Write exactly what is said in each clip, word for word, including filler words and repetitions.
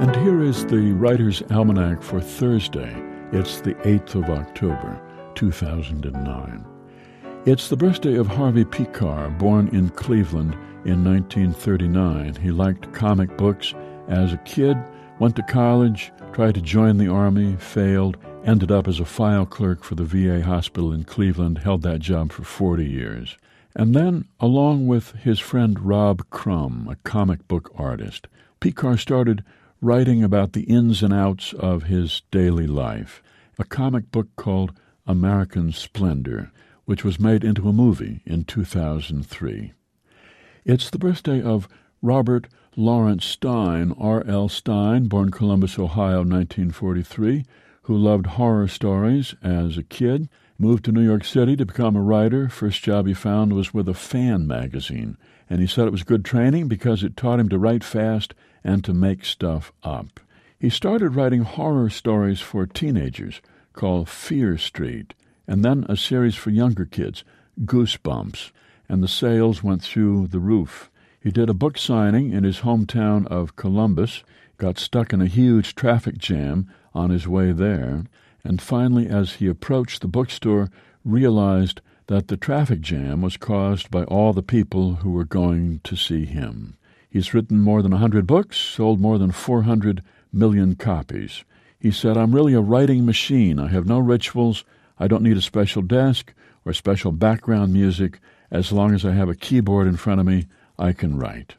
And here is the Writer's Almanac for Thursday. It's the eighth of October, two thousand nine. It's the birthday of Harvey Pekar, born in Cleveland in nineteen thirty-nine. He liked comic books as a kid, went to college, tried to join the Army, failed, ended up as a file clerk for the V A hospital in Cleveland, held that job for forty years. And then, along with his friend Rob Crumb, a comic book artist, Pekar started writing about the ins and outs of his daily life, a comic book called American Splendor, which was made into a movie in two thousand three. It's the birthday of Robert Lawrence Stein, R L Stein, born Columbus, Ohio, nineteen forty-three, who loved horror stories as a kid, moved to New York City to become a writer. First job he found was with a fan magazine, and he said it was good training because it taught him to write fast and to make stuff up. He started writing horror stories for teenagers called Fear Street, and then a series for younger kids, Goosebumps, and the sales went through the roof. He did a book signing in his hometown of Columbus, got stuck in a huge traffic jam on his way there, and finally, as he approached the bookstore, realized that the traffic jam was caused by all the people who were going to see him. He's written more than one hundred books, sold more than four hundred million copies. He said, "I'm really a writing machine. I have no rituals. I don't need a special desk or special background music. As long as I have a keyboard in front of me, I can write."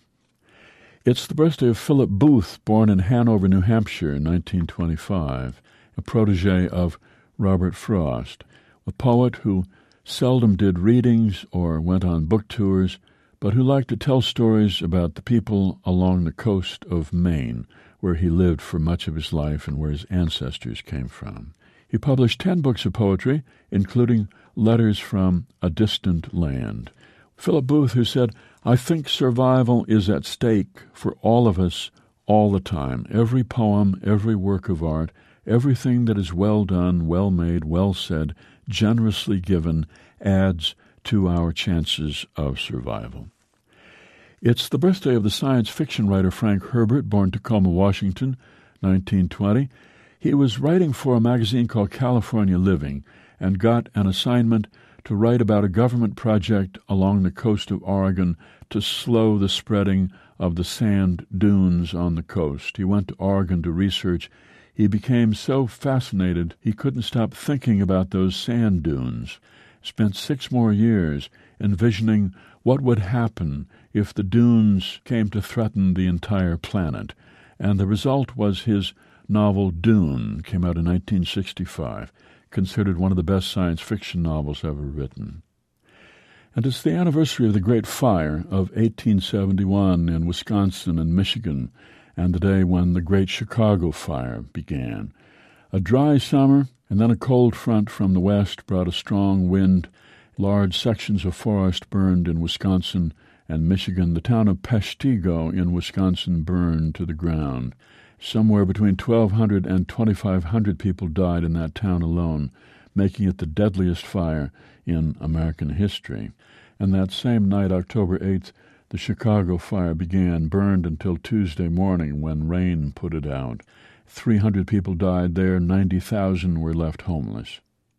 It's the birthday of Philip Booth, born in Hanover, New Hampshire in nineteen twenty-five, a protege of Robert Frost, a poet who seldom did readings or went on book tours, but who liked to tell stories about the people along the coast of Maine, where he lived for much of his life and where his ancestors came from. He published ten books of poetry, including Letters from a Distant Land. Philip Booth, who said, "I think survival is at stake for all of us all the time. Every poem, every work of art, everything that is well done, well made, well said, generously given, adds to our chances of survival." It's the birthday of the science fiction writer Frank Herbert, born Tacoma, Washington, nineteen twenty. He was writing for a magazine called California Living and got an assignment to write about a government project along the coast of Oregon to slow the spreading of the sand dunes on the coast. He went to Oregon to research. He became so fascinated he couldn't stop thinking about those sand dunes. Spent six more years envisioning what would happen if the dunes came to threaten the entire planet. And the result was his novel Dune, came out in nineteen sixty-five, considered one of the best science fiction novels ever written. And it's the anniversary of the Great Fire of eighteen seventy-one in Wisconsin and Michigan, and the day when the Great Chicago Fire began. A dry summer and then a cold front from the west brought a strong wind. Large sections of forest burned in Wisconsin and Michigan. The town of Peshtigo in Wisconsin burned to the ground. Somewhere between twelve hundred and twenty-five hundred people died in that town alone, making it the deadliest fire in American history. And that same night, October eighth, the Chicago Fire began, burned until Tuesday morning when rain put it out. three hundred people died there, ninety thousand were left homeless.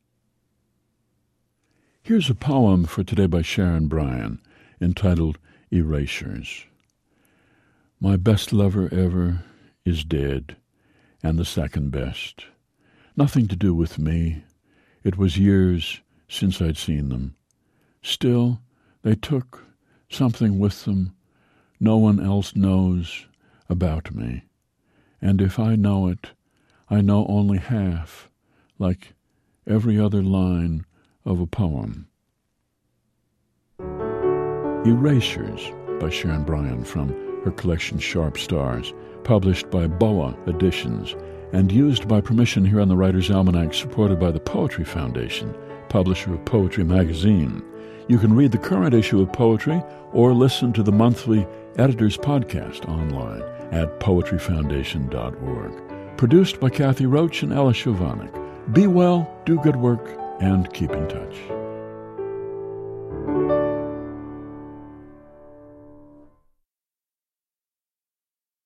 Here's a poem for today by Sharon Bryan, entitled Erasures. My best lover ever is dead, and the second best. Nothing to do with me. It was years since I'd seen them. Still, they took something with them no one else knows about me. And if I know it, I know only half, like every other line of a poem. Erasures by Sharon Bryan from her collection Sharp Stars, published by Boa Editions and used by permission here on the Writer's Almanac, supported by the Poetry Foundation, publisher of Poetry Magazine. You can read the current issue of Poetry or listen to the monthly Editor's Podcast online at poetry foundation dot org. Produced by Kathy Roach and Ella Shovanik. Be well, do good work, and keep in touch.